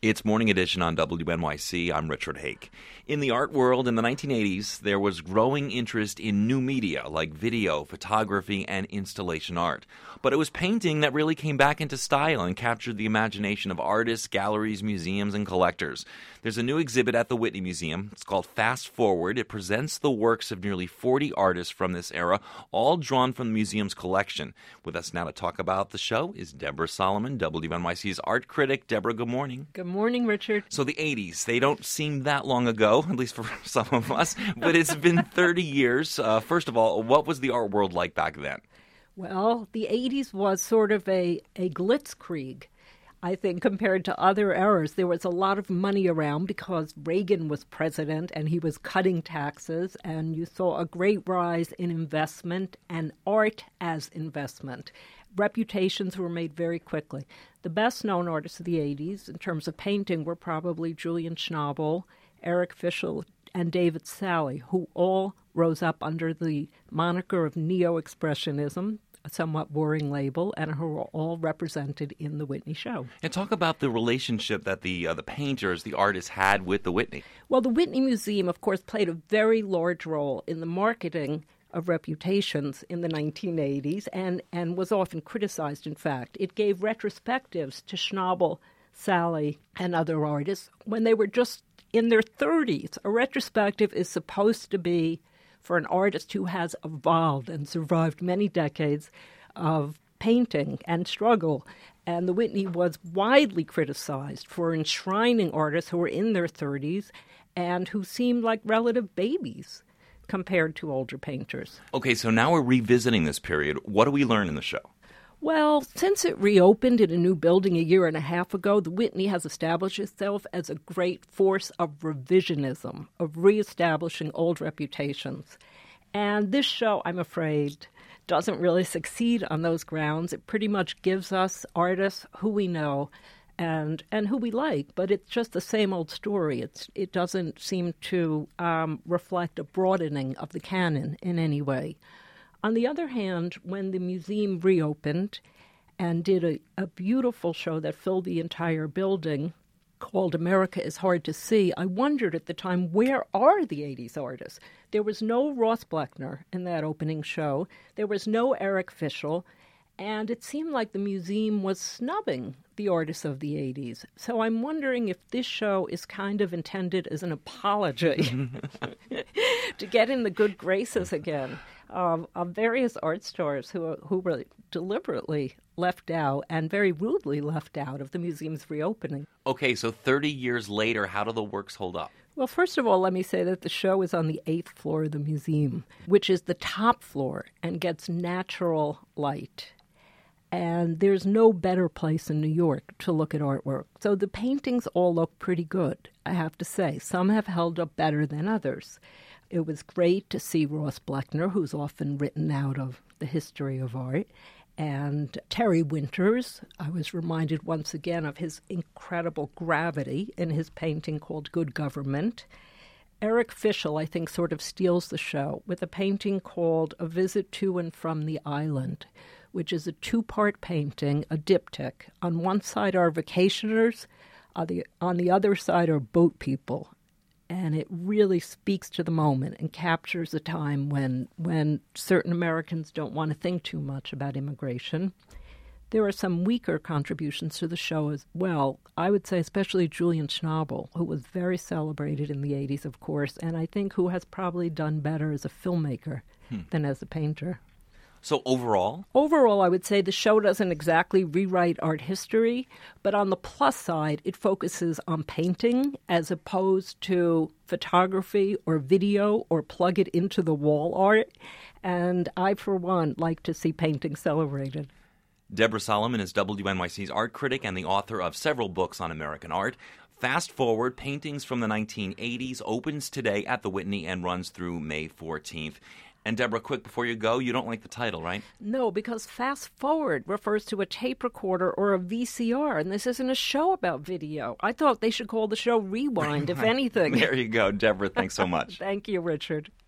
It's Morning Edition on WNYC. I'm Richard Hake. In the art world in the 1980s, there was growing interest in new media like video, photography, and installation art. But it was painting that really came back into style and captured the imagination of artists, galleries, museums, and collectors. There's a new exhibit at the Whitney Museum. It's called Fast Forward. It presents the works of nearly 40 artists from this era, all drawn from the museum's collection. With us now to talk about the show is Deborah Solomon, WNYC's art critic. Deborah, good morning. Good morning, Richard. So the 80s, they don't seem that long ago, at least for some of us, but it's been 30 years. First of all, what was the art world like back then? Well, the 80s was sort of a blitzkrieg, I think, compared to other eras. There was a lot of money around because Reagan was president and he was cutting taxes, and you saw a great rise in investment and art as investment. Reputations were made very quickly. The best-known artists of the 80s in terms of painting were probably Julian Schnabel, Eric Fischl, and David Salle, who all rose up under the moniker of Neo-Expressionism, a somewhat boring label, and who are all represented in the Whitney show. And talk about the relationship that the painters, the artists had with the Whitney. Well, the Whitney Museum, of course, played a very large role in the marketing of Reputations in the 1980s and was often criticized, in fact. It gave retrospectives to Schnabel, Salle, and other artists when they were just in their 30s. A retrospective is supposed to be for an artist who has evolved and survived many decades of painting and struggle. And the Whitney was widely criticized for enshrining artists who were in their 30s and who seemed like relative babies compared to older painters. Okay, so now we're revisiting this period. What do we learn in the show? Well, since it reopened in a new building a year and a half ago, the Whitney has established itself as a great force of revisionism, of reestablishing old reputations. And this show, I'm afraid, doesn't really succeed on those grounds. It pretty much gives us artists who we know and who we like, but it's just the same old story. It doesn't seem to reflect a broadening of the canon in any way. On the other hand, when the museum reopened and did a beautiful show that filled the entire building called America is Hard to See, I wondered at the time, where are the 80s artists? There was no Ross Bleckner in that opening show. There was no Eric Fischl. And it seemed like the museum was snubbing the artists of the 80s. So I'm wondering if this show is kind of intended as an apology to get in the good graces again of various art stars who were deliberately left out and very rudely left out of the museum's reopening. Okay, so 30 years later, how do the works hold up? Well, first of all, let me say that the show is on the 8th floor of the museum, which is the top floor and gets natural light. And there's no better place in New York to look at artwork. So the paintings all look pretty good, I have to say. Some have held up better than others. It was great to see Ross Bleckner, who's often written out of the history of art, and Terry Winters. I was reminded once again of his incredible gravity in his painting called Good Government. Eric Fischl, I think, sort of steals the show with a painting called A Visit to and from the Island, which is a two-part painting, a diptych. On one side are vacationers, on the other side are boat people. And it really speaks to the moment and captures a time when certain Americans don't want to think too much about immigration. There are some weaker contributions to the show as well. I would say especially Julian Schnabel, who was very celebrated in the 80s, of course, and I think who has probably done better as a filmmaker than as a painter. So overall? Overall, I would say the show doesn't exactly rewrite art history, but on the plus side, it focuses on painting as opposed to photography or video or plug it into the wall art. And I, for one, like to see painting celebrated. Deborah Solomon is WNYC's art critic and the author of several books on American art. Fast Forward, Paintings from the 1980s, opens today at the Whitney and runs through May 14th. And Deborah, quick before you go, you don't like the title, right? No, because Fast Forward refers to a tape recorder or a VCR, and this isn't a show about video. I thought they should call the show Rewind, if anything. There you go. Deborah, thanks so much. Thank you, Richard.